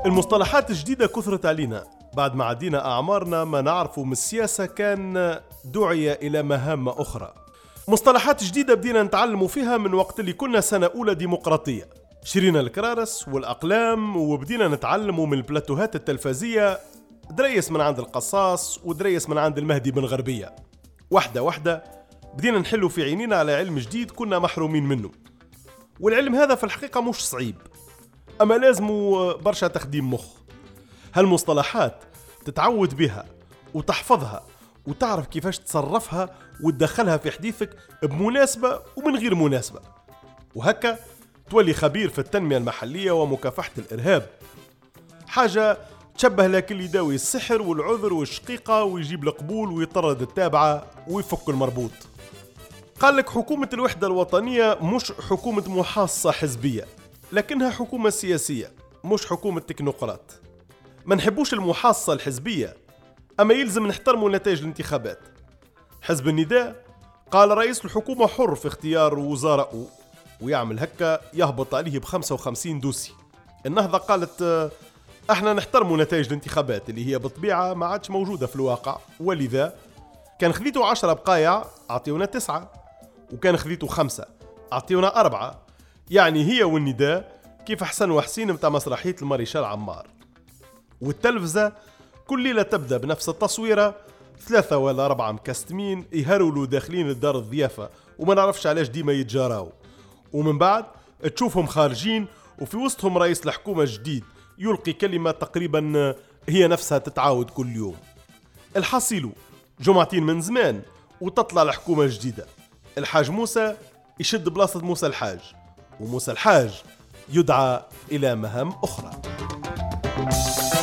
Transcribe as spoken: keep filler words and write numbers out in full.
المصطلحات الجديدة كثرت علينا بعد ما عدينا أعمارنا ما نعرفه من السياسة كان دعي إلى مهام أخرى. مصطلحات جديدة بدينا نتعلموا فيها من وقت اللي كنا سنة أولى ديمقراطية، شرينا الكرارس والأقلام وبدينا نتعلموا من البلاتوهات التلفزية، دريس من عند القصاص ودريس من عند المهدي بن غربية. واحدة واحدة بدينا نحلوا في عينينا على علم جديد كنا محرومين منه، والعلم هذا في الحقيقة مش صعيب، أما لازمه برشا تخديم مخ. هالمصطلحات تتعود بها وتحفظها وتعرف كيفاش تصرفها وتدخلها في حديثك بمناسبة ومن غير مناسبة، وهكا تولي خبير في التنمية المحلية ومكافحة الإرهاب، حاجة تشبه لك اللي يداوي السحر والعذر والشقيقة ويجيب القبول ويطرد التابعة ويفك المربوط. قال لك حكومة الوحدة الوطنية مش حكومة محاصصة حزبية، لكنها حكومة سياسية مش حكومة تكنوقراط. ما نحبوش المحاصصة الحزبية، أما يلزم نحترموا نتائج الانتخابات. حزب النداء قال رئيس الحكومة حر في اختيار وزراء ويعمل هكا يهبط عليه بخمسة وخمسين دوسي. النهضة قالت احنا نحترموا نتائج الانتخابات اللي هي بالطبيعة ما عادش موجودة في الواقع، ولذا كان خذيتوا عشرة بقايع أعطيونا تسعة، وكان خذيتوا خمسة أعطيونا أربعة. يعني هي والنداء كيف حسن وحسين متاع مسرحية الماريشال عمار. والتلفزة كل ليلة تبدأ بنفس التصويرة، ثلاثة ولا أربعة مكستمين يهرولوا داخلين الدار الضيافة وما نعرفش علاش ديما يتجاراو، ومن بعد تشوفهم خارجين وفي وسطهم رئيس الحكومة الجديد يلقي كلمة تقريبا هي نفسها تتعاود كل يوم. الحاصل جمعتين من زمان وتطلع الحكومة الجديدة، الحاج موسى يشد بلاصة موسى الحاج، وموسى الحاج يدعى إلى مهام أخرى.